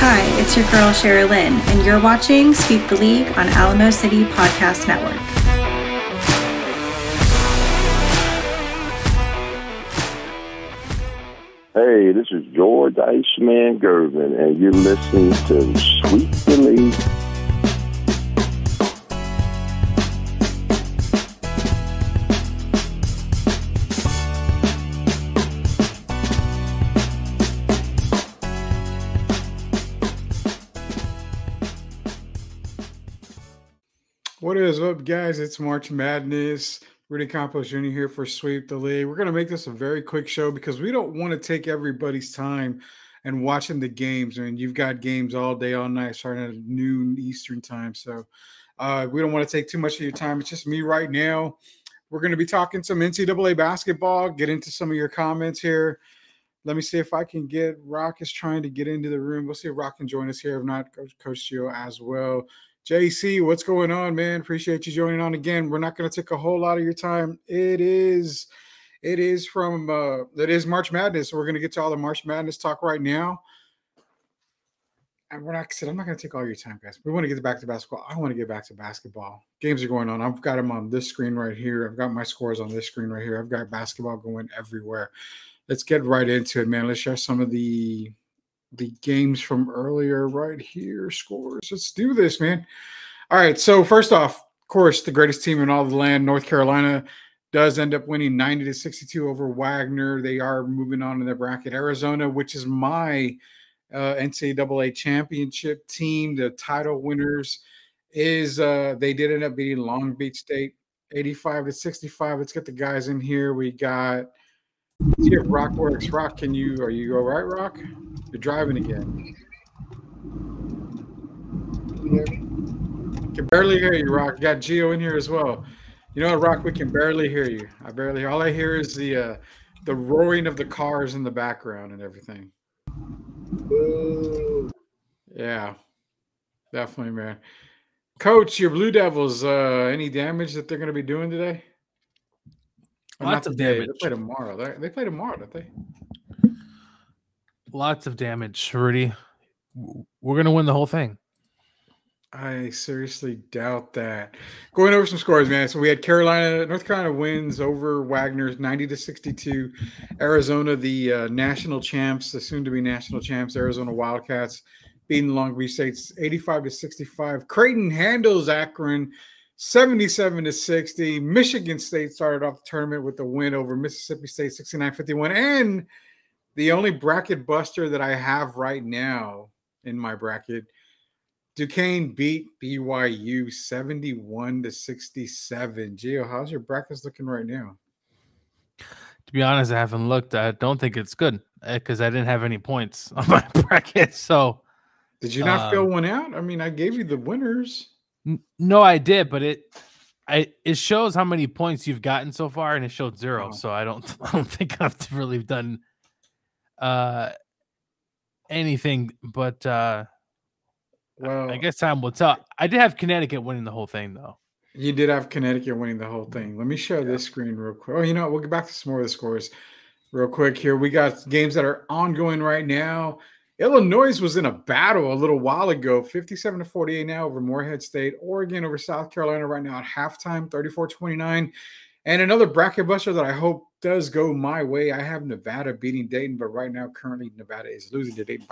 Hi, it's your girl Sherry Lynn, and you're watching Sweep the League on Alamo City Podcast Network. Hey, this is George Iceman Gervin, and you're listening to Sweep the League. What is up, guys? It's March Madness. Rudy Campos Jr. here for Sweep the League. We're going to make this a very quick show because we don't want to take everybody's time and watching the games. I mean, you've got games all day, all night, starting at noon Eastern time. So we don't want to take too much of your time. It's just me right now. We're going to be talking some NCAA basketball, get into some of your comments here. Let me see if I can get Rock is trying to get into the room. We'll see if Rock can join us here. If not, Coach Gio as well. JC, what's going on, man? Appreciate you joining on again. We're not going to take a whole lot of your time. It is March Madness. So we're going to get to all the March Madness talk right now. And I'm not going to take all your time, guys. We want to get back to basketball. I want to get back to basketball. Games are going on. I've got them on this screen right here. I've got my scores on this screen right here. I've got basketball going everywhere. Let's get right into it, man. Let's share some of the games from earlier right here, scores. Let's do this, man. All right, so first off, of course, the greatest team in all the land, North Carolina, does end up winning 90-62 over Wagner. They are moving on in their bracket. Arizona, which is my NCAA championship team, the title winners, they did end up beating Long Beach State 85-65. Let's get the guys in here. We got – see if Rock works. Rock, are you all right, Rock? You're driving again. Can barely hear you, Rock. You got Gio in here as well. You know what, Rock? We can barely hear you. All I hear is the roaring of the cars in the background and everything. Yeah, definitely, man. Coach, your Blue Devils, any damage that they're going to be doing today? Lots of damage. They play tomorrow. They play tomorrow, don't they? Lots of damage, Rudy. We're going to win the whole thing. I seriously doubt that. Going over some scores, man. So we had North Carolina wins over Wagner's 90-62. Arizona, the national champs, the soon-to-be national champs, Arizona Wildcats, beating Long Beach State 85-65. Creighton handles Akron 77-60. Michigan State started off the tournament with the win over Mississippi State 69-51. And the only bracket buster that I have right now in my bracket, Duquesne beat BYU 71-67. Gio, how's your brackets looking right now? To be honest, I haven't looked. I don't think it's good because I didn't have any points on my bracket. So, did you not fill one out? I mean, I gave you the winners. No, I did, but it shows how many points you've gotten so far, and it showed 0. So I don't think I've really done anything. But well, I guess time will tell. I did have Connecticut winning the whole thing, though. You did have Connecticut winning the whole thing. Let me share this screen real quick. Oh, you know what? We'll get back to some more of the scores real quick here. We got games that are ongoing right now. Illinois was in a battle a little while ago, 57-48 now over Morehead State. Oregon over South Carolina right now at halftime, 34-29. And another bracket buster that I hope does go my way. I have Nevada beating Dayton, but right now, currently, Nevada is losing to Dayton by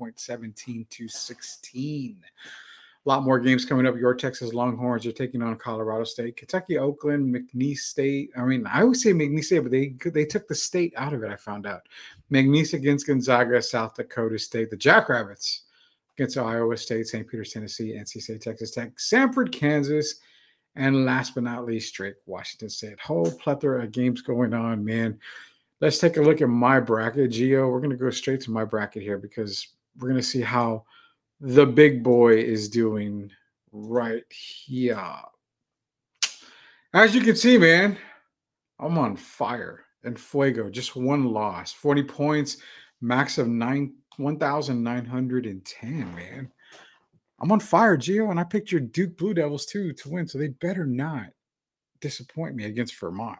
1.17-16. A lot more games coming up. Your Texas Longhorns are taking on Colorado State. Kentucky, Oakland, McNeese State. I mean, I always say McNeese State, but they took the state out of it, I found out. McNeese against Gonzaga, South Dakota State. The Jackrabbits against Iowa State, St. Peter's, Tennessee, NC State, Texas Tech, Sanford, Kansas, and last but not least, Drake, Washington State. Whole plethora of games going on, man. Let's take a look at my bracket. Gio, we're going to go straight to my bracket here because we're going to see how the big boy is doing right here. As you can see, man, I'm on fire and fuego. Just one loss, 40 points, max of 1,910, man. I'm on fire, Gio, and I picked your Duke Blue Devils too to win, so they better not disappoint me against Vermont.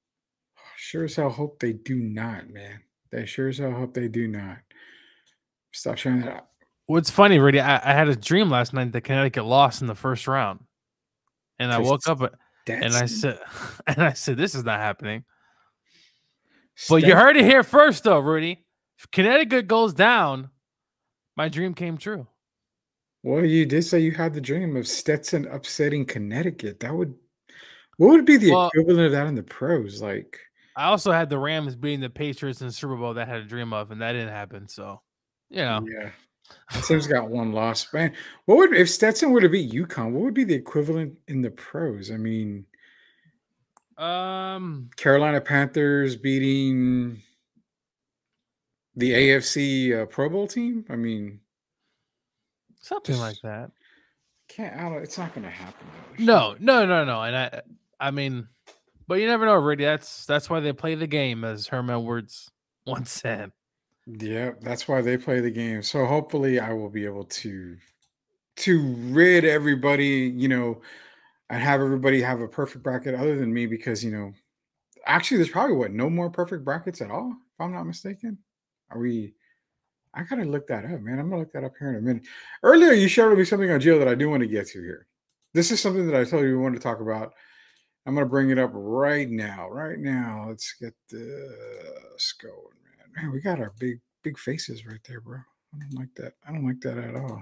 Sure as hell hope they do not, man. They sure as hell hope they do not. Stop sharing that out. What's funny, Rudy? I had a dream last night that Connecticut lost in the first round, and I woke up and I said, this is not happening. But you heard it here first, though, Rudy. If Connecticut goes down, my dream came true. Well, you did say you had the dream of Stetson upsetting Connecticut. What would be the equivalent of that in the pros? Like, I also had the Rams beating the Patriots in the Super Bowl that I had a dream of, and that didn't happen. So, yeah. The team's got one loss. Man, if Stetson were to beat UConn, what would be the equivalent in the pros? I mean, Carolina Panthers beating the AFC Pro Bowl team. I mean, something like that. It's not going to happen. Though. No. And I mean, but you never know, Rudy. That's why they play the game, as Herm Edwards once said. Yeah, that's why they play the game. So hopefully, I will be able to rid everybody. And have everybody have a perfect bracket other than me, because actually, there's probably no more perfect brackets at all, if I'm not mistaken. I gotta look that up, man. I'm gonna look that up here in a minute. Earlier, you shared with me something on Gio that I do want to get to here. This is something that I told you we wanted to talk about. I'm gonna bring it up right now. Let's get this going, man. Man, we got our big faces right there, bro. I don't like that. I don't like that at all.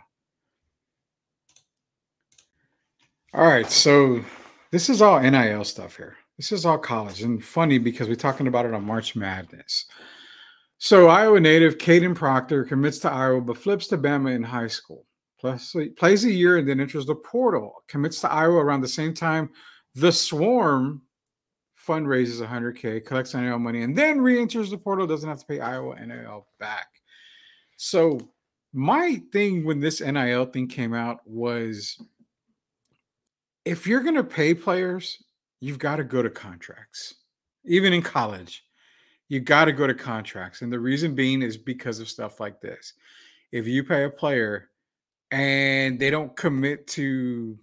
All right, so this is all NIL stuff here. This is all college, and funny because we're talking about it on March Madness. So Iowa native Caden Proctor commits to Iowa but flips to Bama in high school. Plays a year and then enters the portal. Commits to Iowa around the same time the Swarm fundraises $100K, collects NIL money, and then re-enters the portal. Doesn't have to pay Iowa NIL back. So my thing when this NIL thing came out was, if you're going to pay players, you've got to go to contracts. Even in college, you got to go to contracts. And the reason being is because of stuff like this. If you pay a player and they don't commit to,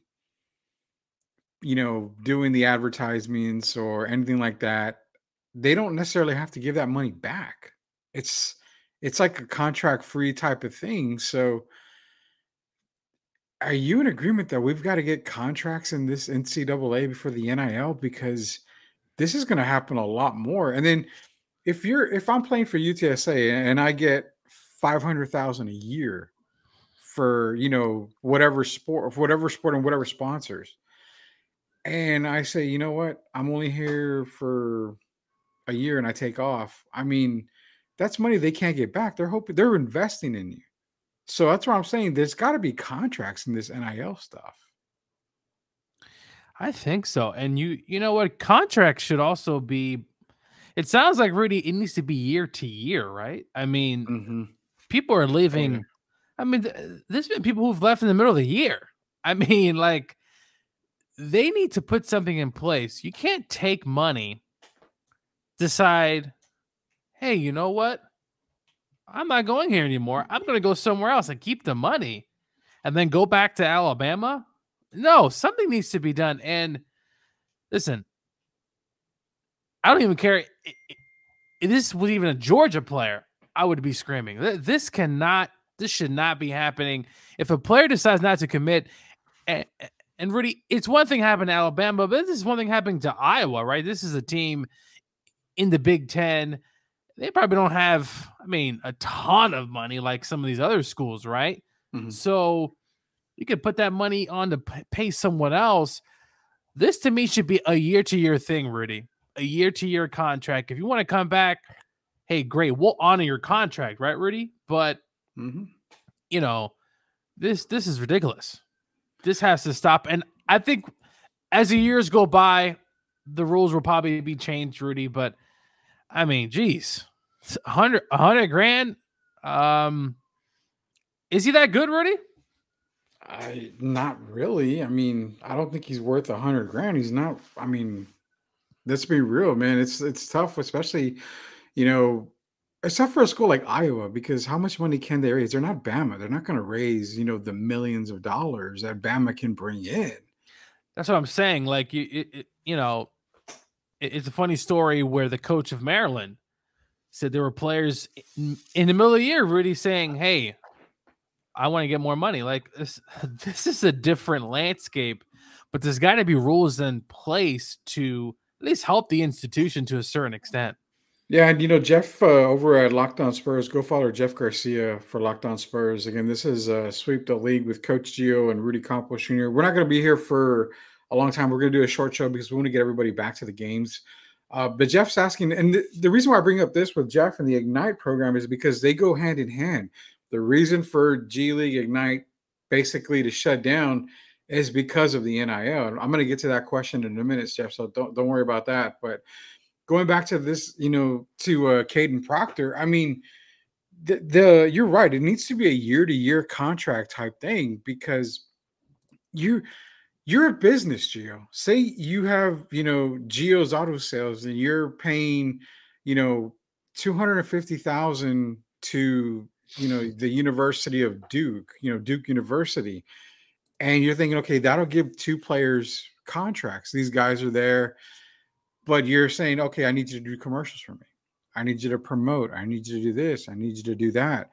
doing the advertisements or anything like that, they don't necessarily have to give that money back. It's like a contract-free type of thing. So are you in agreement that we've got to get contracts in this NCAA before the NIL? Because this is going to happen a lot more. And then if I'm playing for UTSA and I get $500,000 a year for, whatever sport and whatever sponsors, and I say, you know what, I'm only here for a year and I take off. I mean, that's money they can't get back. They're investing in you. So that's what I'm saying. There's got to be contracts in this NIL stuff. I think so. And you know what? Contracts should also be, it sounds like, Rudy, it needs to be year to year, right? I mean, people are leaving. Okay. I mean, there's been people who've left in the middle of the year. I mean, like, they need to put something in place. You can't take money, decide, hey, you know what? I'm not going here anymore. I'm going to go somewhere else and keep the money and then go back to Alabama. No, something needs to be done. And listen, I don't even care. If this was even a Georgia player, I would be screaming. This should not be happening. If a player decides not to commit, and Rudy, it's one thing happening to Alabama, but this is one thing happening to Iowa, right? This is a team in the Big Ten. They probably don't have, a ton of money like some of these other schools, right? Mm-hmm. So you could put that money on to pay someone else. This, to me, should be a year-to-year thing, Rudy. A year-to-year contract. If you want to come back, hey, great. We'll honor your contract, right, Rudy? But, this is ridiculous. This has to stop. And I think as the years go by, the rules will probably be changed, Rudy. But, geez, $100 grand. Is he that good, Rudy? Not really. I don't think he's worth $100 grand. He's not. Let's be real, man. It's tough, especially, it's tough for a school like Iowa, because how much money can they raise? They're not Bama. They're not going to raise, the millions of dollars that Bama can bring in. That's what I'm saying. Like, it's a funny story where the coach of Maryland said there were players in the middle of the year, Rudy, saying, hey, I want to get more money. Like this is a different landscape, but there's got to be rules in place to at least help the institution to a certain extent. Yeah, and Jeff over at Locked On Spurs, go follow Jeff Garcia for Locked On Spurs. Again, this is Sweep the League with Coach Gio and Rudy Campos Jr. We're not going to be here for a long time. We're going to do a short show because we want to get everybody back to the games. But Jeff's asking, and the reason why I bring up this with Jeff and the Ignite program is because they go hand in hand. The reason for G League Ignite basically to shut down is because of the NIL. I'm going to get to that question in a minute, Jeff, so don't worry about that. But going back to this, to Caden Proctor, I mean, you're right. It needs to be a year-to-year contract type thing because you're a business, Gio. Say you have, Gio's Auto Sales and you're paying, $250,000 to, the University of Duke, Duke University. And you're thinking, okay, that'll give 2 players contracts. These guys are there. But you're saying, okay, I need you to do commercials for me. I need you to promote. I need you to do this. I need you to do that.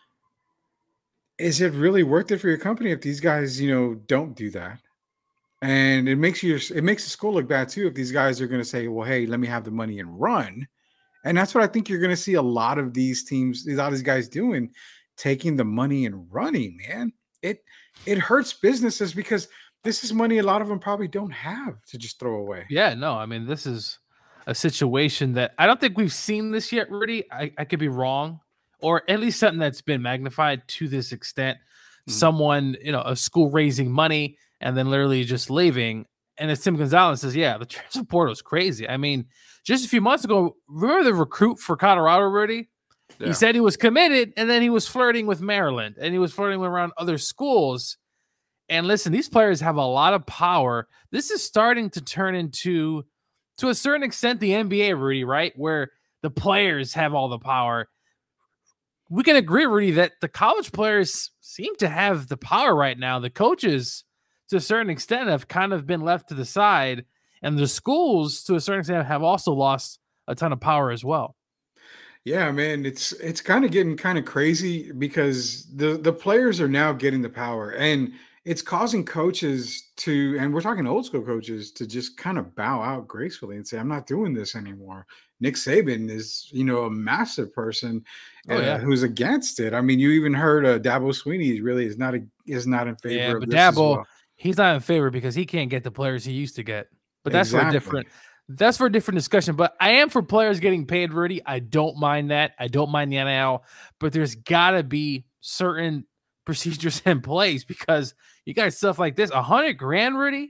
Is it really worth it for your company if these guys, don't do that? And it makes the school look bad too if these guys are going to say, well, hey, let me have the money and run. And that's what I think you're going to see a lot of these teams, a lot of these guys doing, taking the money and running, man. It hurts businesses because this is money a lot of them probably don't have to just throw away. Yeah, no, I mean, this is a situation that I don't think we've seen this yet, Rudy. I could be wrong, or at least something that's been magnified to this extent. Mm-hmm. Someone, a school raising money and then literally just leaving. And as Tim Gonzalez says, yeah, the transfer portal is crazy. I mean, just a few months ago, remember the recruit for Colorado, Rudy? Yeah. He said he was committed, and then he was flirting with Maryland, and he was flirting around other schools. And listen, these players have a lot of power. This is starting to turn into, to a certain extent, the NBA, Rudy, right? Where the players have all the power. We can agree, Rudy, that the college players seem to have the power right now. The coaches, to a certain extent, have kind of been left to the side. And the schools, to a certain extent, have also lost a ton of power as well. Yeah, man, it's kind of getting kind of crazy because the players are now getting the power. And it's causing coaches to, and we're talking old school coaches, to just kind of bow out gracefully and say, I'm not doing this anymore. Nick Saban is, a massive person who's against it. I mean, you even heard Dabo Swinney really is not in favor of this Dabo, as well. He's not in favor because he can't get the players he used to get. But that's for a different discussion. But I am for players getting paid, Rudy. I don't mind that. I don't mind the NIL, but there's got to be certain procedures in place because you got stuff like this. $100,000, Rudy,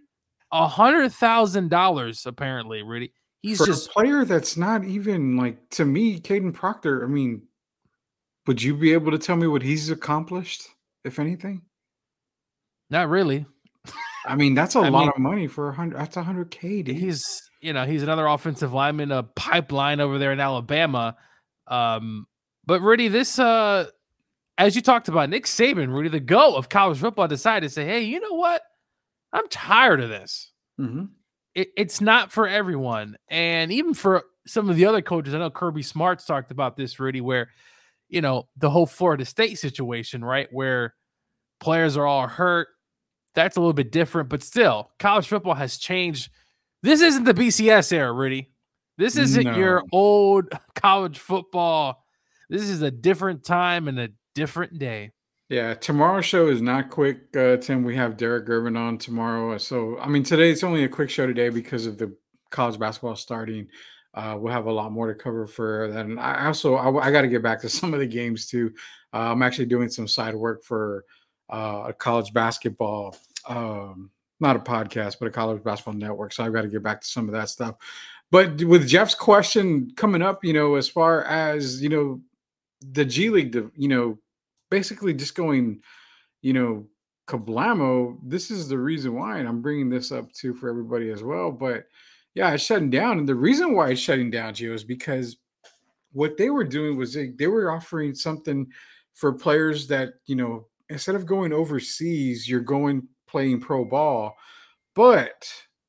$100,000 apparently, Rudy. He's for just a player that's not even like, to me, Caden Proctor. I mean, would you be able to tell me what he's accomplished, if anything? Not really. I mean, that's a lot of money for 100. That's $100K. Dude. He's another offensive lineman, a pipeline over there in Alabama. But Rudy, this as you talked about, Nick Saban, Rudy, the GOAT of college football, decided to say, hey, you know what? I'm tired of this. Mm-hmm. It's not for everyone. And even for some of the other coaches, I know Kirby Smart's talked about this, Rudy, where, the whole Florida State situation, right, where players are all hurt. That's a little bit different, but still, college football has changed. This isn't the BCS era, Rudy. This isn't your old college football. This is a different time and a different day. Yeah, tomorrow's show is not quick, Tim. We have Derek Gervin on tomorrow. So, I mean, today it's only a quick show today because of the college basketball starting. We'll have a lot more to cover for that. And I got to get back to some of the games too. I'm actually doing some side work for a college basketball, not a podcast, but a college basketball network. So I've got to get back to some of that stuff. But with Jeff's question coming up, as far as, the G League, basically just going, kablamo, this is the reason why, and I'm bringing this up too for everybody as well. But yeah, it's shutting down. And the reason why it's shutting down, Gio, is because what they were doing was they were offering something for players that, instead of going overseas, you're going playing pro ball. But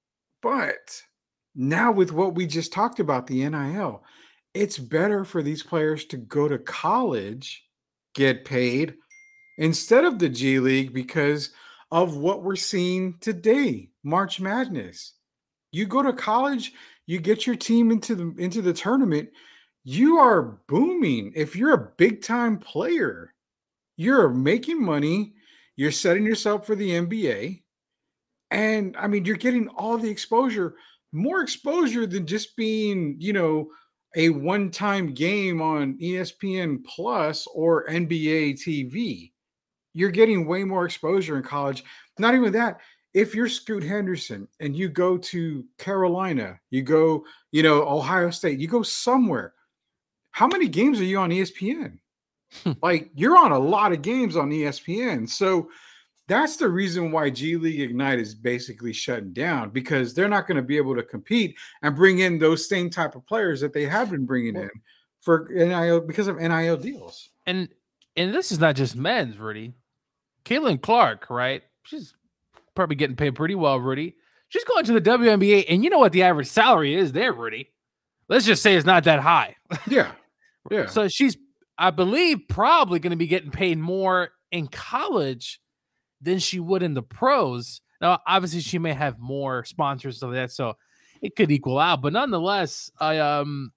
now with what we just talked about, the NIL, it's better for these players to go to college, get paid, instead of the G League because of what we're seeing today, March Madness. You go to college, you get your team into the tournament, you are booming. If you're a big time player, you're making money, you're setting yourself for the NBA. And I mean, you're getting all the exposure, more exposure than just being, a one-time game on ESPN Plus or NBA TV. You're getting way more exposure in college. Not even that. If you're Scoot Henderson and you go to Carolina, you go, Ohio State, you go somewhere. How many games are you on ESPN? Like, you're on a lot of games on ESPN. So that's the reason why G League Ignite is basically shutting down, because they're not going to be able to compete and bring in those same type of players that they have been bringing in for NIL because of NIL deals. And this is not just men's, Rudy. Caitlin Clark, right? She's probably getting paid pretty well, Rudy. She's going to the WNBA, and you know what the average salary is there, Rudy? Let's just say it's not that high. Yeah. Yeah. So she's, I believe, probably going to be getting paid more in college than she would in the pros. Now, obviously, she may have more sponsors of that, so it could equal out. But nonetheless, to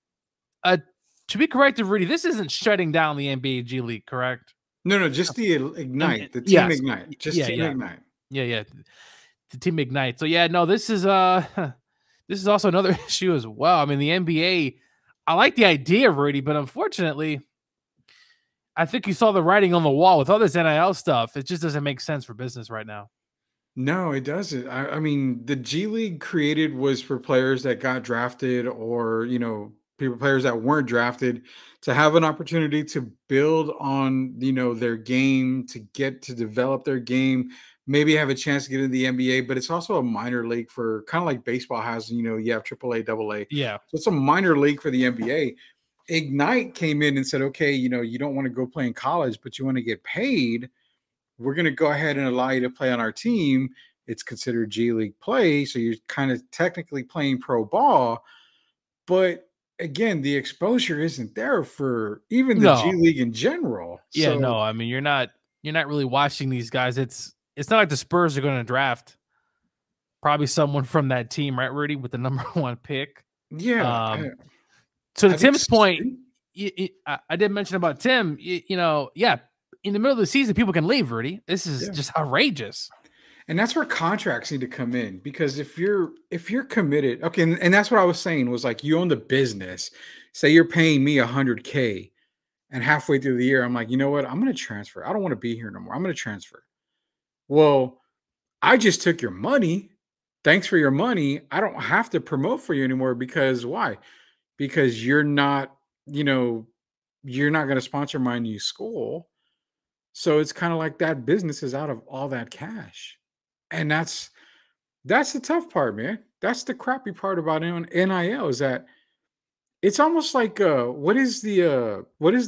be corrected, Rudy, this isn't shutting down the NBA G League, correct? No, just the Ignite, the Team Ignite, just Team Ignite. Yeah, the Team Ignite. So yeah, no, this is also another issue as well. I mean, the NBA, I like the idea, Rudy, but unfortunately, I think you saw the writing on the wall with all this NIL stuff. It just doesn't make sense for business right now. No, it doesn't. I mean, the G League created was for players that got drafted or, players that weren't drafted to have an opportunity to build on, their game, to get to develop their game, maybe have a chance to get into the NBA, but it's also a minor league for kind of like baseball has, you have AAA, AA. Yeah. So it's a minor league for the NBA. Ignite came in and said, okay, you don't want to go play in college, but you want to get paid. We're going to go ahead and allow you to play on our team. It's considered G League play. So you're kind of technically playing pro ball, but again, the exposure isn't there for even the G League in general. Yeah, no, I mean, you're not really watching these guys. It's not like the Spurs are going to draft probably someone from that team, right, Rudy, with the number 1 pick. Yeah. So to Tim's point, I did mention about Tim, in the middle of the season, people can leave, Rudy. This is just outrageous. And that's where contracts need to come in, because if you're committed, okay, and that's what I was saying was like, you own the business. Say you're paying me $100K, and halfway through the year, I'm like, you know what? I'm going to transfer. I don't want to be here no more. I'm going to transfer. Well, I just took your money. Thanks for your money. I don't have to promote for you anymore, because why? Because you're not going to sponsor my new school. So it's kind of like that business is out of all that cash. And that's the tough part, man. That's the crappy part about NIL, is that it's almost like what is the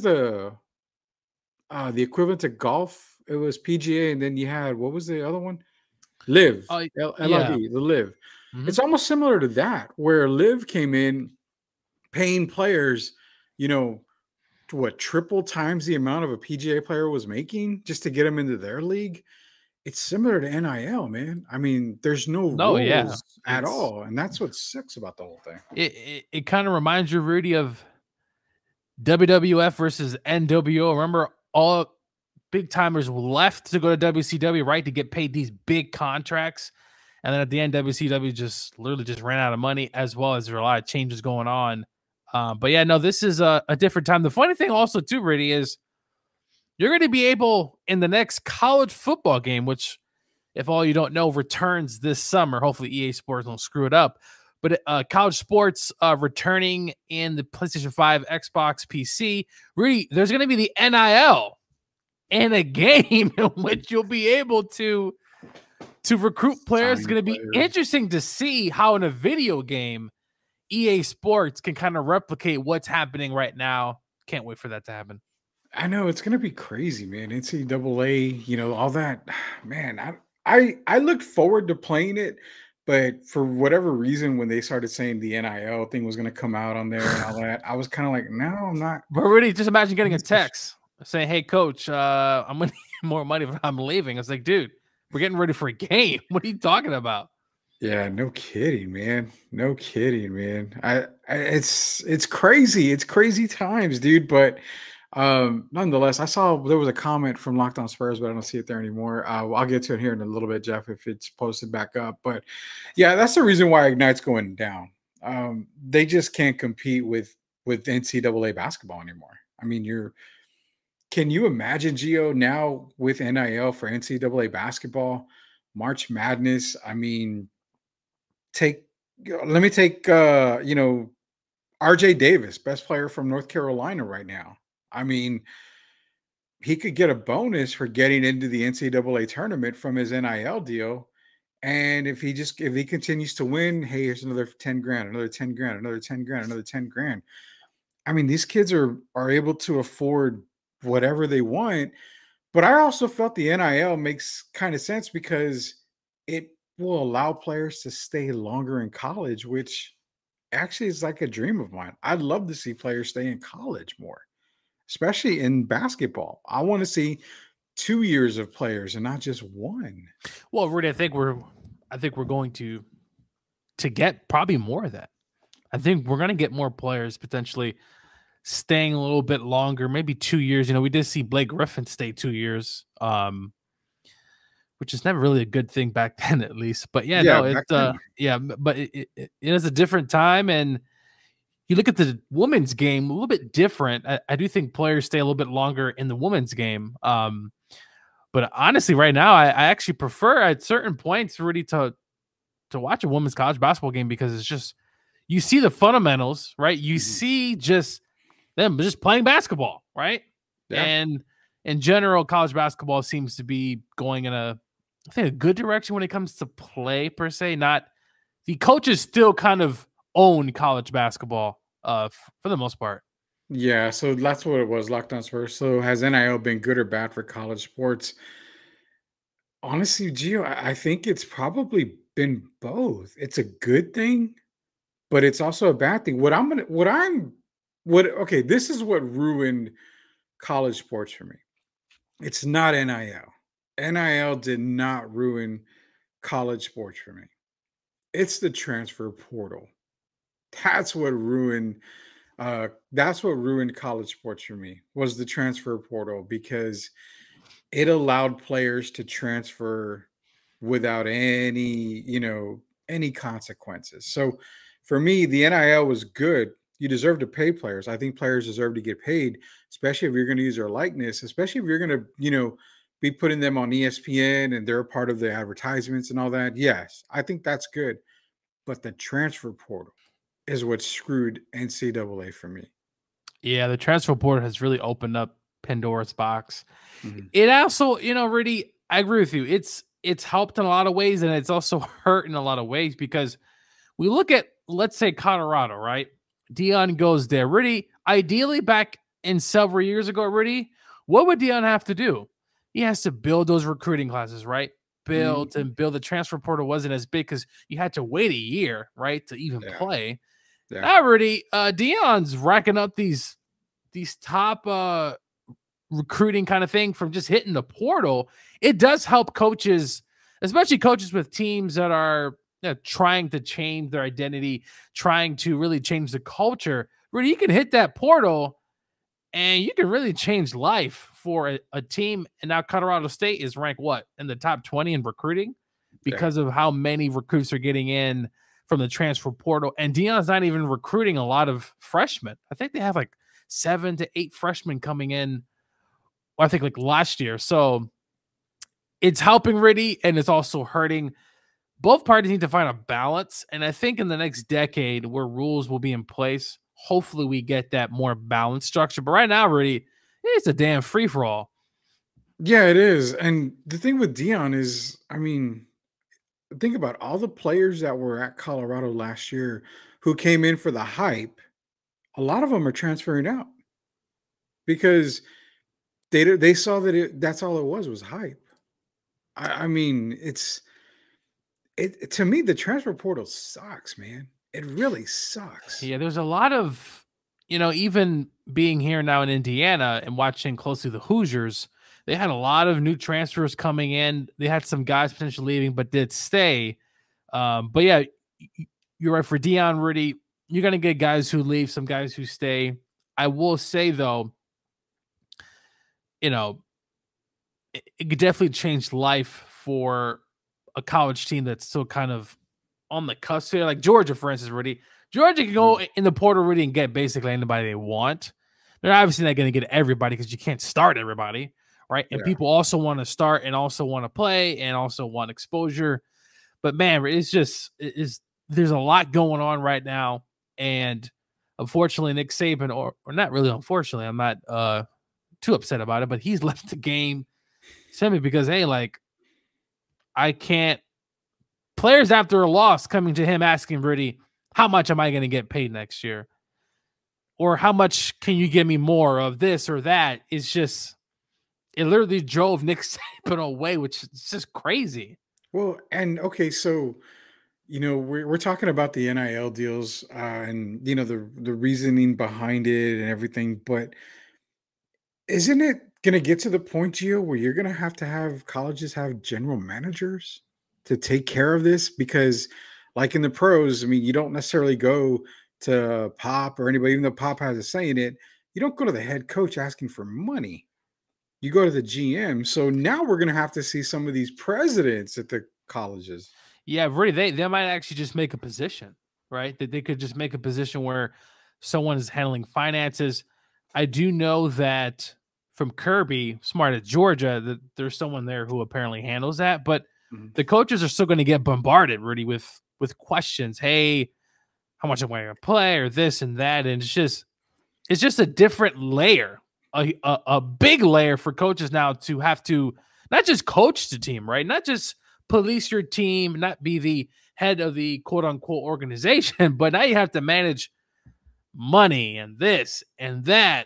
equivalent to golf? It was PGA, and then you had, what was the other one? LIV, LIV, the LIV. Mm-hmm. It's almost similar to that, where LIV came in paying players, triple times the amount of a PGA player was making just to get them into their league. It's similar to NIL, man. I mean, there's no rules at all, and that's what sucks about the whole thing. It kind of reminds you, Rudy, of WWF versus NWO. Remember, all big timers left to go to WCW, right, to get paid these big contracts, and then at the end, WCW just literally just ran out of money, as well as there are a lot of changes going on. But yeah, no, this is a different time. The funny thing also too, Rudy, is you're going to be able in the next college football game, which, if all you don't know, returns this summer. Hopefully EA Sports won't screw it up. But college sports returning in the PlayStation 5, Xbox, PC. Rudy, there's going to be the NIL in a game in which you'll be able to recruit players. It's going to be interesting to see how in a video game EA Sports can kind of replicate what's happening right now. Can't wait for that to happen. I know it's going to be crazy, man. NCAA, all that, man. I looked forward to playing it, but for whatever reason, when they started saying the NIL thing was going to come out on there and all that, I was kind of like, no, I'm not. But really, just imagine getting a text. saying, "Hey, coach, I'm gonna need more money if I'm leaving." I was like, "Dude, we're getting ready for a game. What are you talking about?" Yeah, no kidding, man. No kidding, man. It's crazy. It's crazy times, dude. But nonetheless, I saw there was a comment from Locked On Spurs, but I don't see it there anymore. I'll get to it here in a little bit, Jeff, if it's posted back up. But yeah, that's the reason why Ignite's going down. They just can't compete with NCAA basketball anymore. I mean, can you imagine, Gio, now with NIL for NCAA basketball, March Madness? I mean, let me take RJ Davis, best player from North Carolina right now. I mean, he could get a bonus for getting into the NCAA tournament from his NIL deal. And if he continues to win, hey, here's another 10 grand, another 10 grand, another 10 grand, another 10 grand. I mean, these kids are able to afford whatever they want. But I also felt the NIL makes kind of sense because it will allow players to stay longer in college, which actually is like a dream of mine. I'd love to see players stay in college more, especially in basketball. I want to see 2 years of players and not just one. Well, Rudy, I think we're going to get probably more of that. I think we're going to get more players potentially staying a little bit longer, maybe 2 years. You know, we did see Blake Griffin stay 2 years, which is never really a good thing back then, at least. But yeah, no, it's but it is a different time, and you look at the women's game a little bit different. I do think players stay a little bit longer in the women's game. But honestly, right now, I actually prefer at certain points really to watch a women's college basketball game because it's just you see the fundamentals, right? You see just them just playing basketball, right? Yeah. And in general, college basketball seems to be going in a good direction when it comes to play per se. Not the coaches still kind of own college basketball for the most part. Yeah, so that's what it was, Locked On Spurs. So has NIL been good or bad for college sports? Honestly, Gio, I think it's probably been both. It's a good thing, but it's also a bad thing. Okay, this is what ruined college sports for me. It's not NIL. NIL did not ruin college sports for me. It's the transfer portal. That's what ruined college sports for me, was the transfer portal, because it allowed players to transfer without any consequences. So for me, the NIL was good. You deserve to pay players. I think players deserve to get paid, especially if you're going to use their likeness, especially if you're going to, be putting them on ESPN and they're a part of the advertisements and all that. Yes, I think that's good. But the transfer portal is what screwed NCAA for me. Yeah, the transfer portal has really opened up Pandora's box. Mm-hmm. It also, really, I agree with you. It's helped in a lot of ways, and it's also hurt in a lot of ways, because we look at, let's say, Colorado, right? Deion goes there. Really, ideally, back in several years ago, really, what would Deion have to do? He has to build those recruiting classes, right? Build. The transfer portal wasn't as big because you had to wait a year, right, to even play. Yeah. Now, already, Deion's racking up these top recruiting kind of thing from just hitting the portal. It does help coaches, especially coaches with teams that are trying to change their identity, trying to really change the culture. Really, you can hit that portal, and you can really change life for a team. And now Colorado State is ranked in the top 20 in recruiting because of how many recruits are getting in from the transfer portal. And Deion's not even recruiting a lot of freshmen. I think they have 7 to 8 freshmen coming in, I think last year. So it's helping really, and it's also hurting. Both parties need to find a balance. And I think in the next decade, where rules will be in place, hopefully we get that more balanced structure. But right now, really, it's a damn free-for-all. Yeah, it is. And the thing with Deion is, I mean, think about all the players that were at Colorado last year who came in for the hype. A lot of them are transferring out because they saw that that's all it was hype. I mean, to me, the transfer portal sucks, man. It really sucks. Yeah, there's a lot of even being here now in Indiana and watching closely the Hoosiers, they had a lot of new transfers coming in. They had some guys potentially leaving, but did stay. But yeah, you're right. For Dion Rudy, you're going to get guys who leave, some guys who stay. I will say, though, it could definitely change life for a college team that's still kind of on the cusp here. Like Georgia, for instance, Rudy. Georgia can go in the portal, Rudy, and get basically anybody they want. They're obviously not going to get everybody because you can't start everybody, right? And people also want to start and also want to play and also want exposure. But, man, there's a lot going on right now. And, unfortunately, Nick Saban, or not really unfortunately, I'm not too upset about it, but he's left the game simply because, hey, like, I can't – players after a loss coming to him asking Rudy, how much am I going to get paid next year? Or how much can you give me more of this or that? It's just – it literally drove Nick Saban away, which is just crazy. Well, and okay, so we're talking about the NIL deals and the reasoning behind it and everything, but isn't it going to get to the point, Gio, where you're going to have colleges have general managers to take care of this? Because, like in the pros, I mean, you don't necessarily go to Pop or anybody, even though Pop has a say in it. You don't go to the head coach asking for money. You go to the GM. So now we're going to have to see some of these presidents at the colleges. Yeah, really, they might actually just make a position, right? That they could just make a position where someone is handling finances. I do know that from Kirby Smart at Georgia, that there's someone there who apparently handles that. But the coaches are still going to get bombarded, really, with questions. Hey, how much am I going to play, or this and that? And it's just a different layer. A big layer for coaches now to have to not just coach the team, right? Not just police your team, not be the head of the quote unquote organization, but now you have to manage money and this and that.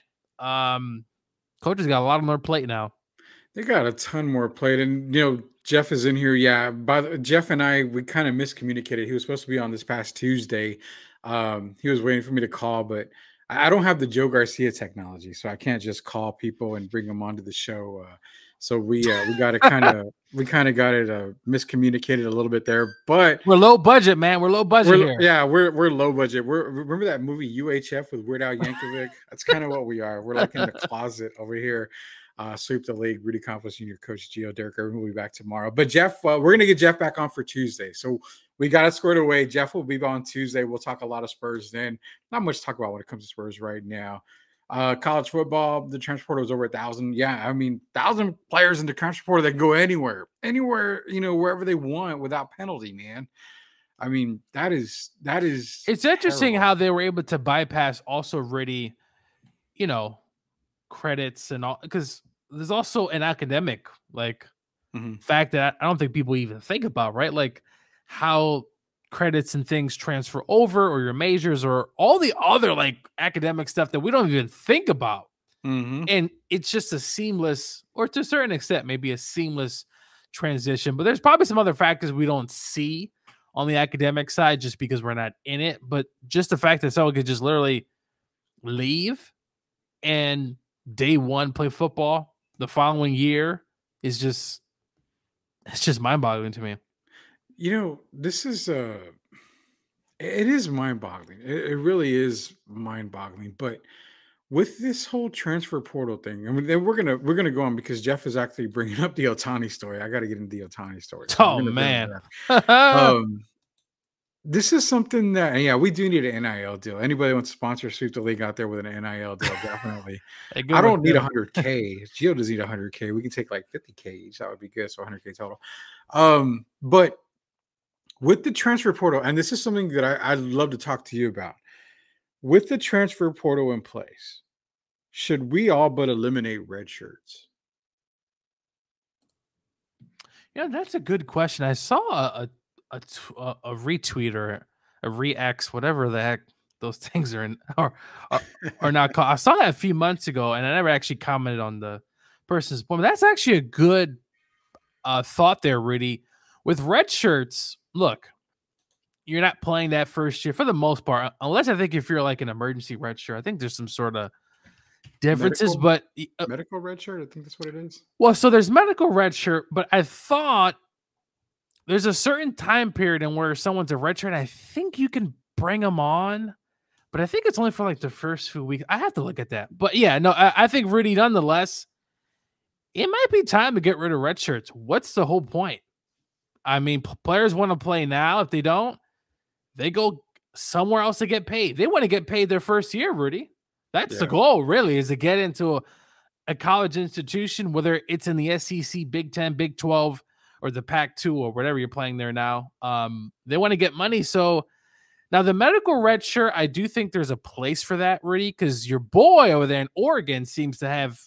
Coaches got a lot on their plate now. They got a ton more plate. And, Jeff is in here. Yeah. Jeff and I, we kind of miscommunicated. He was supposed to be on this past Tuesday. He was waiting for me to call, but I don't have the Joe Garcia technology, so I can't just call people and bring them onto the show. So we got to got it miscommunicated a little bit there. But we're low budget, man. We're low budget here. Yeah, we're low budget. Remember that movie UHF with Weird Al Yankovic? That's kind of what we are. We're like in the closet over here. Sweep the league. Rudy Campos, Jr., Coach Gio, Derek Irvin will be back tomorrow. But Jeff, we're gonna get Jeff back on for Tuesday. So we got it squared away. Jeff will be on Tuesday. We'll talk a lot of Spurs then. Not much to talk about when it comes to Spurs right now. College football, the transfer portal is over 1,000. Yeah, I mean, 1,000 players in the transfer portal that can go anywhere, wherever they want without penalty, man. I mean, that is. It's interesting how they were able to bypass also really, credits and all, because there's also an academic fact that I don't think people even think about, right? Like how credits and things transfer over, or your majors, or all the other academic stuff that we don't even think about. And it's just a seamless, or to a certain extent, maybe a seamless transition. But there's probably some other factors we don't see on the academic side just because we're not in it. But just the fact that someone could just literally leave and day one play football the following year is just mind-boggling to me. This is it is mind-boggling. It really is mind-boggling. But with this whole transfer portal thing, I mean, then we're gonna go on because Jeff is actually bringing up the Ohtani story. I got to get into the Ohtani story. So man, this is something that we do need an NIL deal. Anybody wants to sponsor Sweep the League out there with an NIL deal, definitely. I don't need 100K. Gio doesn't need 100K. We can take like 50K each. That would be good. So 100K total. But with the transfer portal, and this is something that I'd love to talk to you about. With the transfer portal in place, should we all but eliminate red shirts? Yeah, that's a good question. I saw a retweet or a re-X, whatever the heck those things are in, or not called. I saw that a few months ago, and I never actually commented on the person's point. That's actually a good thought there, Rudy. With red shirts, look, you're not playing that first year for the most part, unless I think if you're like an emergency redshirt, I think there's some sort of differences. Medical redshirt, I think that's what it is. Well, so there's medical redshirt, but I thought there's a certain time period in where someone's a redshirt. I think you can bring them on, but I think it's only for like the first few weeks. I have to look at that. But yeah, no, I think Rudy, nonetheless, it might be time to get rid of red shirts. What's the whole point? I mean, players want to play now. If they don't, they go somewhere else to get paid. They want to get paid their first year, Rudy. That's the goal, really, is to get into a college institution, whether it's in the SEC, Big 10, Big 12, or the Pac-2 or whatever you're playing there now. They want to get money. So now the medical red shirt, I do think there's a place for that, Rudy, because your boy over there in Oregon seems to have,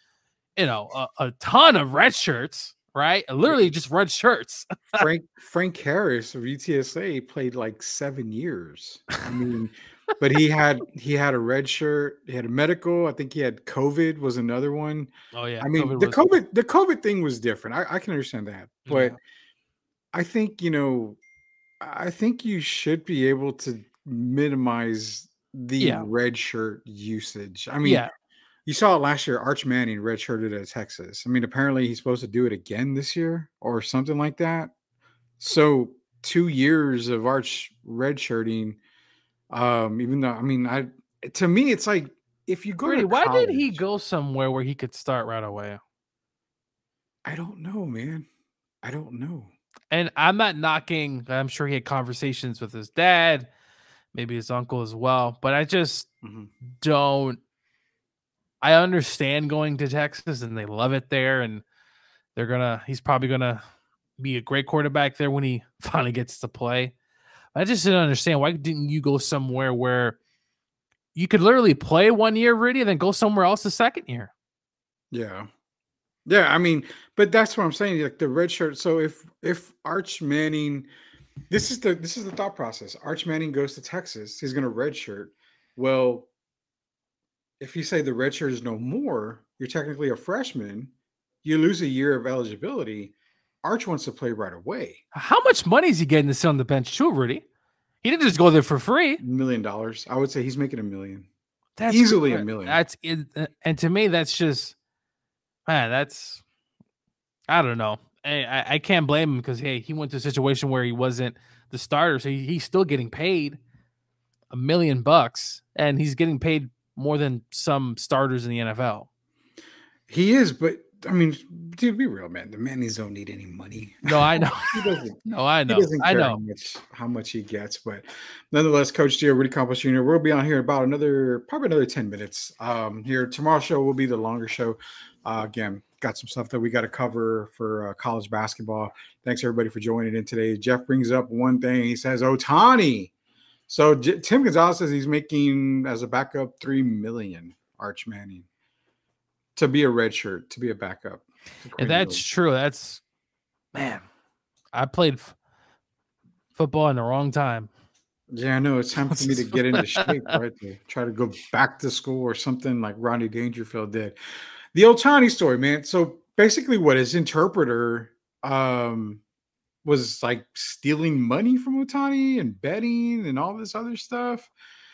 a ton of red shirts, right? Literally just red shirts. Frank Harris of UTSA played like 7 years. I mean, but he had a red shirt. He had a medical. I think he had COVID was another one. Oh yeah. I mean, the COVID thing was different. I can understand that, but Yeah. I think I think you should be able to minimize the red shirt usage. I mean, you saw it last year. Arch Manning redshirted at Texas. I mean, apparently he's supposed to do it again this year or something like that. So 2 years of Arch redshirting. Even though, I mean, to me, it's like if you go Rudy, to why college, did he go somewhere where he could start right away? I don't know, man. I don't know. And I'm not knocking. I'm sure he had conversations with his dad, maybe his uncle as well. But I just don't. I understand going to Texas and they love it there, and he's probably gonna be a great quarterback there when he finally gets to play. I just didn't understand, why didn't you go somewhere where you could literally play 1 year, Rudy, and then go somewhere else the second year? Yeah. I mean, but that's what I'm saying. Like the red shirt. So if Arch Manning, this is the thought process. Arch Manning goes to Texas. He's going to redshirt. Well, if you say the red shirt is no more, you're technically a freshman. You lose a year of eligibility. Arch wants to play right away. How much money is he getting to sit on the bench too, Rudy? He didn't just go there for free. $1 million. I would say he's making $1 million. That's easily $1 million. That's it, and to me, that's just, man. That's, I don't know. I can't blame him because he went to a situation where he wasn't the starter, so he's still getting paid $1 million, and he's getting paid more than some starters in the NFL. He is, but I mean, dude, be real, man. The Mannings don't need any money. No, I know. He doesn't. No, I know. He doesn't care I know how much he gets, but nonetheless, Coach Gio, Rudy Campos Jr. We'll be on here about probably another 10 minutes. Here tomorrow's show will be the longer show. Again, got some stuff that we got to cover for college basketball. Thanks everybody for joining in today. Jeff brings up one thing. He says Ohtani. So Tim Gonzalez says he's making as a backup $3 million. Arch Manning. To be a red shirt, to be a backup. And that's true. That's, man, I played football in the wrong time. Yeah, I know. It's time for me to get into shape, right? To try to go back to school or something like Rodney Dangerfield did. The Ohtani story, man. So basically what his interpreter was like stealing money from Ohtani and betting and all this other stuff.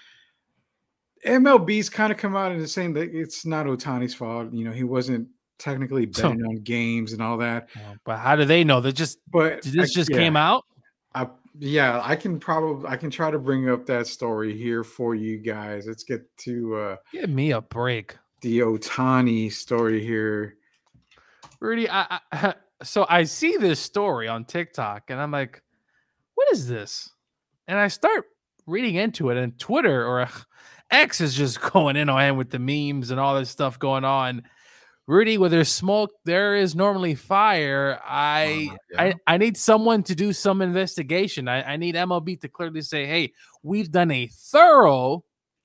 MLB's kind of come out and saying that it's not Ohtani's fault. He wasn't technically betting on games and all that. But how do they know? This just came out? I can try to bring up that story here for you guys. Let's get to give me a break. The Ohtani story here. Rudy, so I see this story on TikTok and I'm like, what is this? And I start reading into it, and Twitter or X is just going in on him with the memes and all this stuff going on. Rudy, where there's smoke, there is normally fire. I need someone to do some investigation. I need MLB to clearly say, hey, we've done a thorough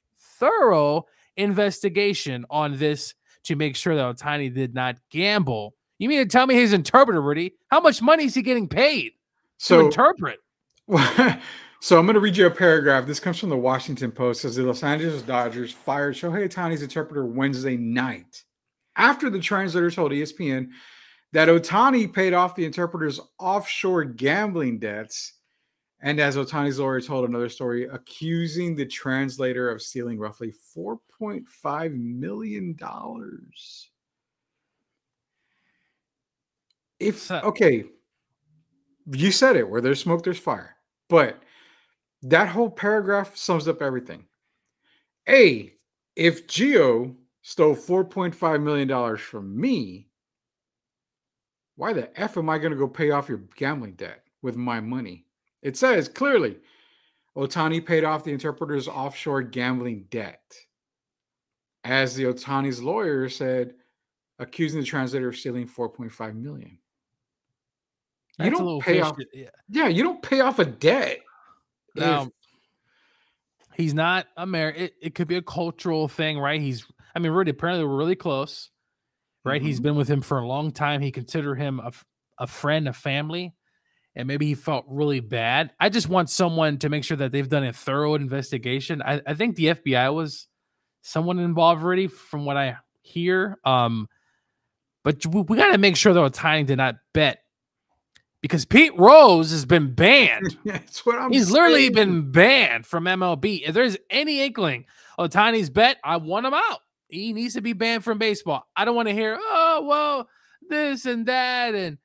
investigation on this to make sure that Ohtani did not gamble. You mean to tell me his interpreter, Rudy, how much money is he getting paid to interpret? So I'm going to read you a paragraph. This comes from the Washington Post. It says the Los Angeles Dodgers fired Shohei Ohtani's interpreter Wednesday night after the translator told ESPN that Ohtani paid off the interpreter's offshore gambling debts And as Ohtani's lawyer told another story, accusing the translator of stealing roughly $4.5 million. Okay, you said it, where there's smoke, there's fire. But that whole paragraph sums up everything. A, if Gio stole $4.5 million from me, why the F am I going to go pay off your gambling debt with my money? It says clearly, Ohtani paid off the interpreter's offshore gambling debt. As the Ohtani's lawyer said, accusing the translator of stealing $4.5 million. You don't pay off. Yeah, you don't pay off a debt. Now, he's not American. It could be a cultural thing, right? Rudy, apparently we're really close, right? Mm-hmm. He's been with him for a long time. He considered him a friend, a family, and maybe he felt really bad. I just want someone to make sure that they've done a thorough investigation. I think the FBI was someone involved already, from what I hear. But we got to make sure that Ohtani did not bet, because Pete Rose has been banned. That's what I'm He's saying. Literally been banned from MLB. If there's any inkling Ohtani's bet, I want him out. He needs to be banned from baseball. I don't want to hear, oh, well, this and that. And,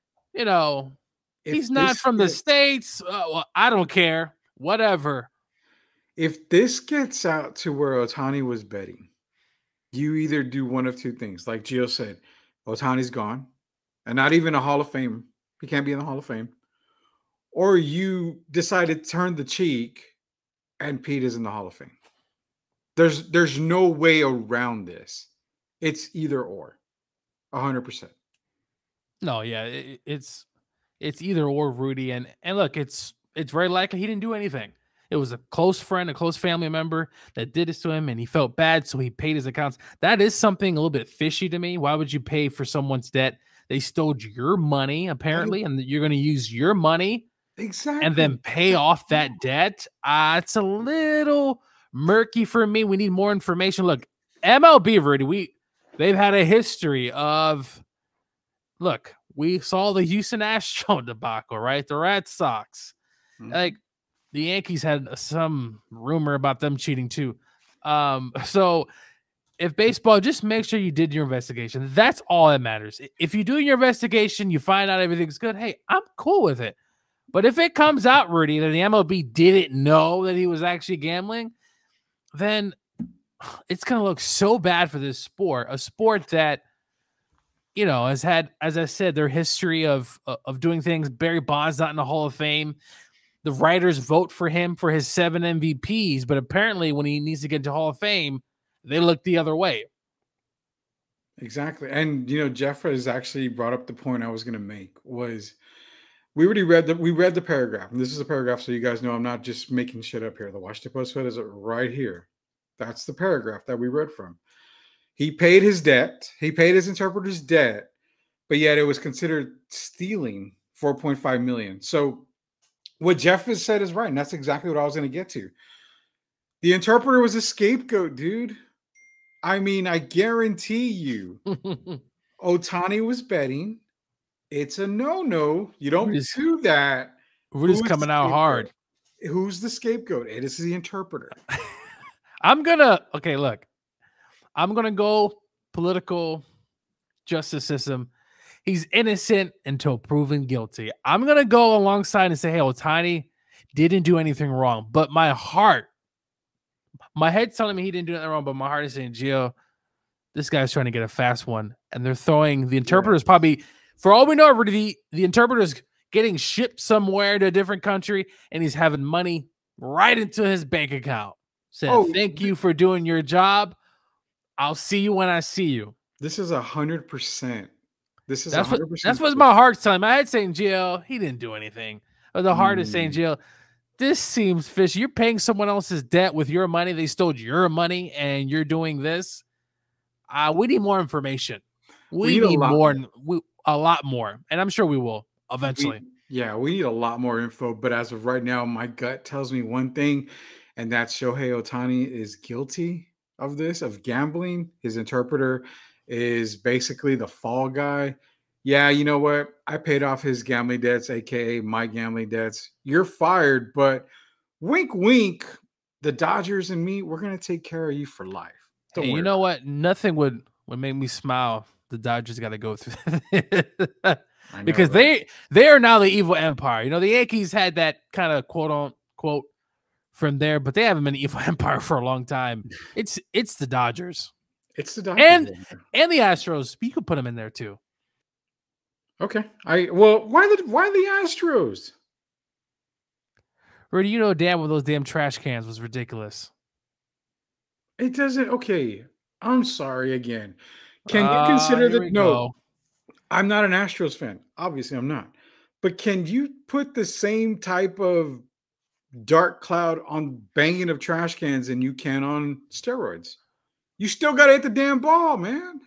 he's not from the States. Well, I don't care. Whatever. If this gets out to where Ohtani was betting, you either do one of two things. Like Gio said, Ohtani's gone, and not even a Hall of Fame. He can't be in the Hall of Fame. Or you decide to turn the cheek and Pete is in the Hall of Fame. There's no way around this. It's either or. 100%. No, yeah, it's either or, Rudy. And look, it's very likely he didn't do anything. It was a close friend, a close family member that did this to him, and he felt bad, so he paid his accounts. That is something a little bit fishy to me. Why would you pay for someone's debt? They stole your money, apparently, and you're going to use your money and then pay off that debt. It's a little murky for me. We need more information. Look, MLB, Rudy, they've had a history of, look, we saw the Houston Astros debacle, right? The Red Sox. Mm-hmm. Like, the Yankees had some rumor about them cheating too. So if baseball, just make sure you did your investigation. That's all that matters. If you do your investigation, you find out everything's good, hey, I'm cool with it. But if it comes out, Rudy, that the MLB didn't know that he was actually gambling, then it's going to look so bad for this sport, a sport that, has had, as I said, their history of doing things. Barry Bonds not in the Hall of Fame. The writers vote for him for his 7 MVPs, but apparently when he needs to get into Hall of Fame, they look the other way. Exactly. And, Jeff has actually brought up the point I was going to make was we read the paragraph. And this is a paragraph, so you guys know I'm not just making shit up here. The Washington Post says it right here. That's the paragraph that we read from. He paid his debt. He paid his interpreter's debt, but yet it was considered stealing $4.5 million. So what Jeff has said is right, and that's exactly what I was going to get to. The interpreter was a scapegoat, dude. I guarantee you, Ohtani was betting. It's a no-no. You don't do that. Rudy's coming out hard. Who's the scapegoat? It is the interpreter. I'm going to go political justice system. He's innocent until proven guilty. I'm going to go alongside and say, hey, Ohtani didn't do anything wrong. But my head's telling me he didn't do anything wrong, but my heart is saying, Gio, this guy's trying to get a fast one. And they're throwing the interpreter's probably, for all we know, the interpreter's getting shipped somewhere to a different country, and he's having money right into his bank account. Said, thank you for doing your job. I'll see you when I see you. This is 100%. This is that's 100%. That's what my heart's telling me. My head's saying, Gio, he didn't do anything. But the heart is saying, Gio, this seems fishy. You're paying someone else's debt with your money. They stole your money, and you're doing this. We need more information. We need more. A lot more. And I'm sure we will eventually. We need a lot more info. But as of right now, my gut tells me one thing, and that's Shohei Ohtani is guilty of this, of gambling. His interpreter is basically the fall guy. Yeah, you know what? I paid off his gambling debts, aka my gambling debts. You're fired, but wink, wink. The Dodgers and me, we're gonna take care of you for life. Don't Hey, worry. you know what? Nothing would make me smile. The Dodgers got to go through because right? they are now the evil empire. You know, the Yankees had that kind of quote unquote from there, but they haven't been an evil empire for a long time. It's the Dodgers. It's the Dodgers and the Astros. You could put them in there too. Okay. Why the Astros? Rudy, you know damn well those damn trash cans was ridiculous. It doesn't. Okay. I'm sorry again. Can you consider that? No, I'm not an Astros fan. Obviously, I'm not. But can you put the same type of dark cloud on banging of trash cans than you can on steroids? You still got to hit the damn ball, man.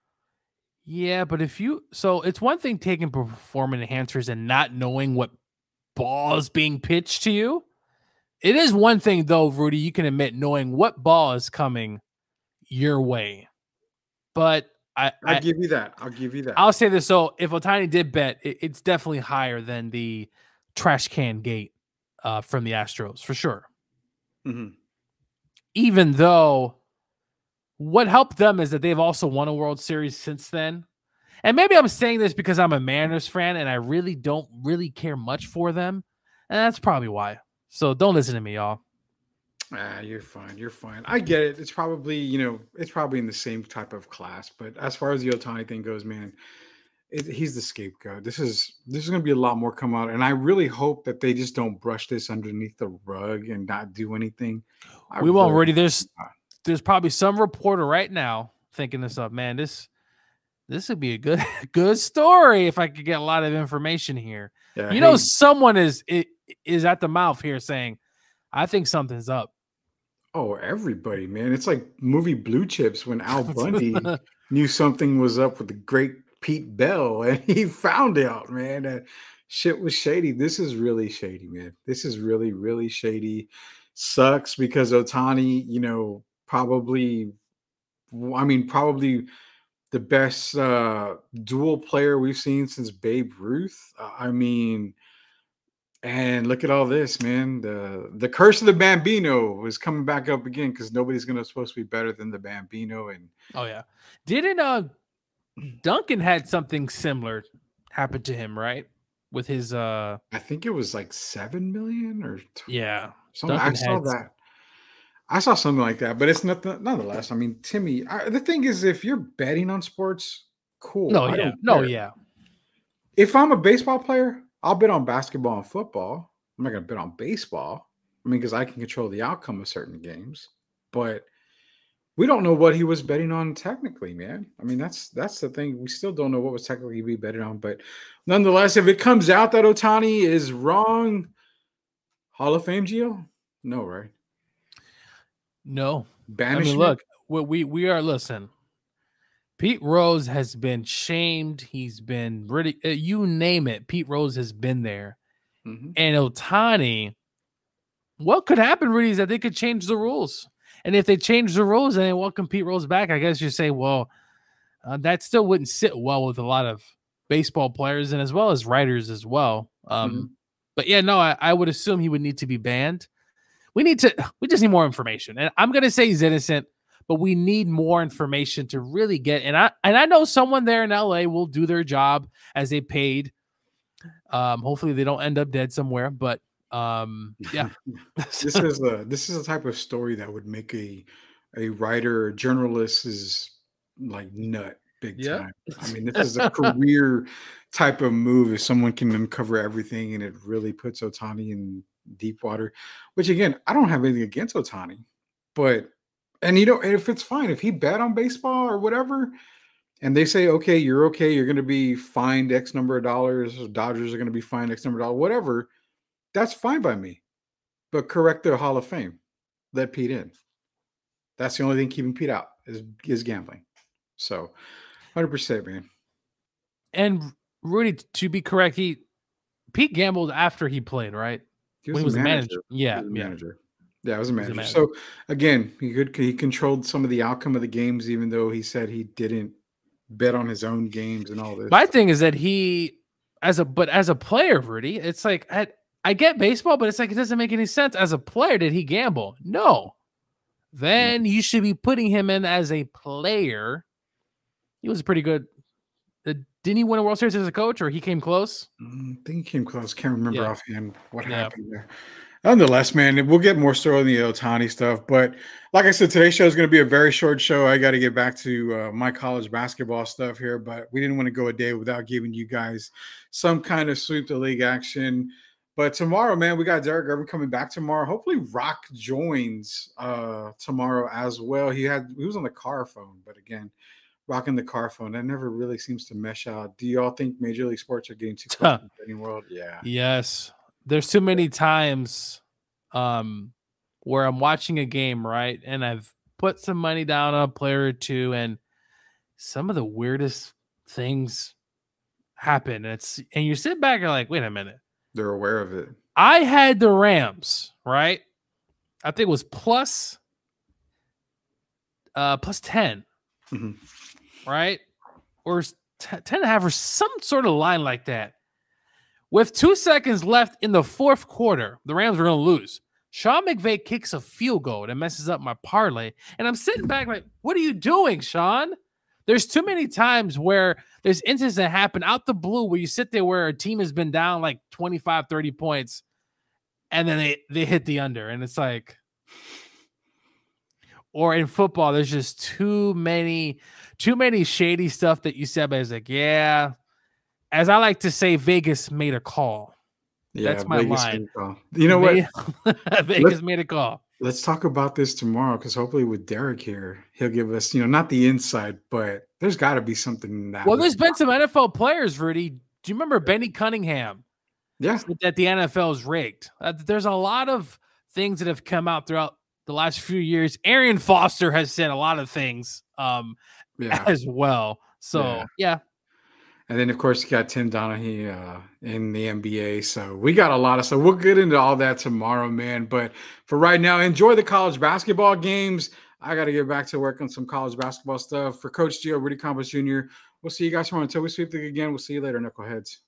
Yeah, but so it's one thing taking performance enhancers and not knowing what ball is being pitched to you. It is one thing, though, Rudy, you can admit knowing what ball is coming your way. But I'll give you that. I'll give you that. I'll say this. So if Ohtani did bet, it's definitely higher than the trash can gate from the Astros, for sure. Mm-hmm. Even though what helped them is that they've also won a World Series since then. And maybe I'm saying this because I'm a Mariners fan and I really don't really care much for them. And that's probably why. So don't listen to me, y'all. You're fine. You're fine. I get it. It's probably, it's probably in the same type of class. But as far as the Ohtani thing goes, man, he's the scapegoat. This is going to be a lot more come out. And I really hope that they just don't brush this underneath the rug and not do anything. We won't, Rudy. There's probably some reporter right now thinking this up. Man, this would be a good story if I could get a lot of information here. Yeah, someone is at the mouth here saying, I think something's up. Oh, everybody, man. It's like movie Blue Chips when Al Bundy knew something was up with the great Pete Bell and he found out, man, that shit was shady. This is really shady, man. This is really, really shady. Sucks because Ohtani, probably the best dual player we've seen since Babe Ruth. And look at all this, man. The curse of the Bambino is coming back up again because nobody's supposed to be better than the Bambino. And oh yeah, didn't Duncan had something similar happen to him, right? With his I think it was like 7 million or yeah. Something. I saw that. I saw something like that, but it's nothing. Nonetheless, Timmy. The thing is, if you're betting on sports, cool. Yeah. If I'm a baseball player, I'll bet on basketball and football. I'm not going to bet on baseball. Because I can control the outcome of certain games. But we don't know what he was betting on technically, man. That's the thing. We still don't know what was technically be betting on. But nonetheless, if it comes out that Ohtani is wrong, Hall of Fame, Gio? No, right? No. Banishment? Look, we are, listen. Pete Rose has been shamed. He's been you name it. Pete Rose has been there. Mm-hmm. And Ohtani, what could happen, Rudy, is that they could change the rules. And if they change the rules and they welcome Pete Rose back, I guess you say, well, that still wouldn't sit well with a lot of baseball players and as well as writers as well. But yeah, no, I would assume he would need to be banned. We just need more information. And I'm going to say he's innocent, but we need more information to really get. And I know someone there in LA will do their job as they paid. Hopefully they don't end up dead somewhere, but yeah. This is a type of story that would make a writer or journalist is like nut big time. This is a career type of move if someone can uncover everything and it really puts Ohtani in deep water, which again, I don't have anything against Ohtani, but if it's fine, if he bet on baseball or whatever, and they say, okay, you're going to be fined X number of dollars, Dodgers are going to be fined X number of dollars, whatever, that's fine by me. But correct the Hall of Fame. Let Pete in. That's the only thing keeping Pete out is gambling. So 100%, man. And Rudy, to be correct, Pete gambled after he played, right? When he was a manager. Yeah. Yeah, I was a manager. So again, he controlled some of the outcome of the games, even though he said he didn't bet on his own games and all this. My thing is that as a player, Rudy, it's like I get baseball, but it's like it doesn't make any sense. As a player, did he gamble? No. Then you should be putting him in as a player. He was pretty good. Didn't he win a World Series as a coach, or he came close? I think he came close. Can't remember offhand what happened there. Nonetheless, man, we'll get more story on the Ohtani stuff. But like I said, today's show is going to be a very short show. I got to get back to my college basketball stuff here, but we didn't want to go a day without giving you guys some kind of sweep the league action. But tomorrow, man, we got Derek Irvin coming back tomorrow. Hopefully, Rock joins tomorrow as well. He was on the car phone, but again, rocking the car phone, that never really seems to mesh out. Do y'all think Major League Sports are getting too close to the betting world? Yeah. Yes. There's too many times where I'm watching a game, right? And I've put some money down on a player or two, and some of the weirdest things happen. And you sit back and you're like, wait a minute. They're aware of it. I had the Rams, right? I think it was plus 10, right? Or 10 and a half or some sort of line like that. With 2 seconds left in the fourth quarter, the Rams were going to lose. Sean McVay kicks a field goal that messes up my parlay. And I'm sitting back like, what are you doing, Sean? There's too many times where there's instances that happen out the blue where you sit there where a team has been down like 25, 30 points, and then they hit the under. And it's like, or in football, there's just too many shady stuff that you said, but it's like, yeah, as I like to say, Vegas made a call. Yeah, that's my line. You know what? Vegas made a call. Let's talk about this tomorrow, because hopefully with Derek here, he'll give us, not the insight, but there's got to be something in that. Well, there's been some NFL players, Rudy. Do you remember Benny Cunningham? Yeah. That the NFL is rigged. There's a lot of things that have come out throughout the last few years. Arian Foster has said a lot of things as well. So, yeah. And then, of course, you got Tim Donaghy in the NBA. So we got a lot of stuff. We'll get into all that tomorrow, man. But for right now, enjoy the college basketball games. I got to get back to work on some college basketball stuff. For Coach Gio, Rudy Campos Jr., we'll see you guys tomorrow. Until we sweep the league again, we'll see you later, Knuckleheads.